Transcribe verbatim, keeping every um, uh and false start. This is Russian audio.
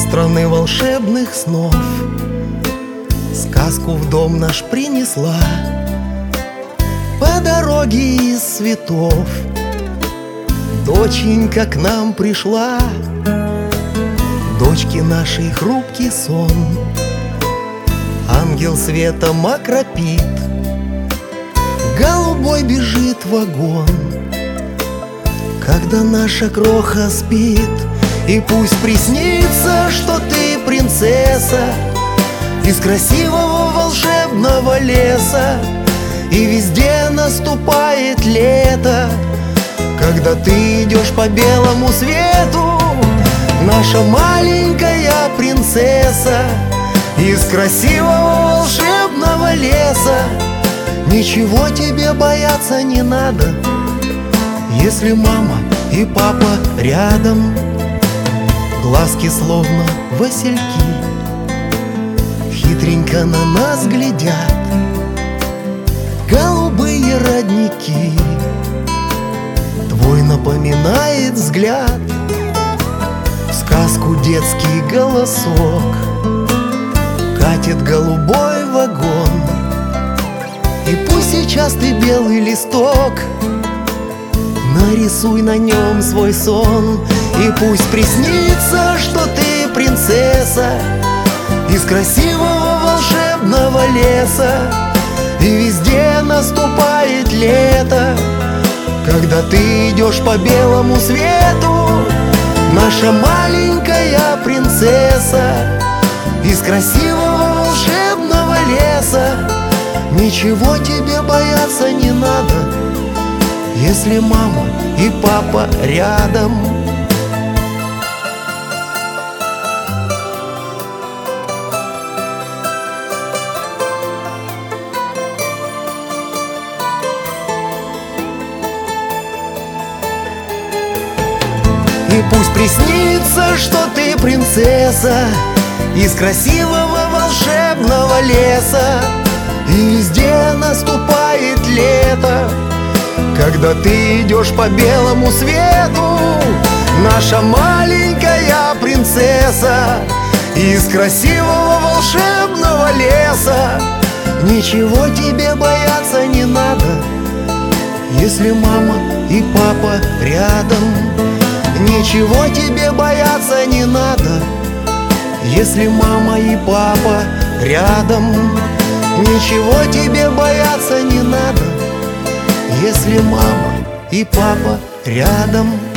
страны волшебных снов сказку в дом наш принесла по дороге из цветов. Доченька к нам пришла, дочки нашей хрупкий сон. Ангел светом окропит, голубой бежит вагон. Когда наша кроха спит, и пусть приснится, что ты принцесса из красивого волшебного леса, и везде наступает лето, когда ты идешь по белому свету. Наша маленькая принцесса из красивого волшебного леса. Ничего тебе бояться не надо, если мама и папа рядом. Глазки словно васильки хитренько на нас глядят, голубые родники. Твой напоминает взгляд в сказку детский голосок. Катит голубой вагон, и пусть сейчас ты белый листок, нарисуй на нем свой сон. И пусть приснится, что ты принцесса из красивого волшебного леса, и везде наступает лето, когда ты идешь по белому свету. Наша маленькая принцесса из красивого волшебного леса. Ничего тебе бояться не надо, если мама и папа рядом. И пусть приснится, что ты принцесса из красивого волшебного леса, и везде наступает лето, когда ты идешь по белому свету. Наша маленькая принцесса из красивого волшебного леса. Ничего тебе бояться не надо, если мама и папа рядом. Ничего тебе бояться не надо, если мама и папа рядом. Ничего тебе бояться не надо, если мама и папа рядом.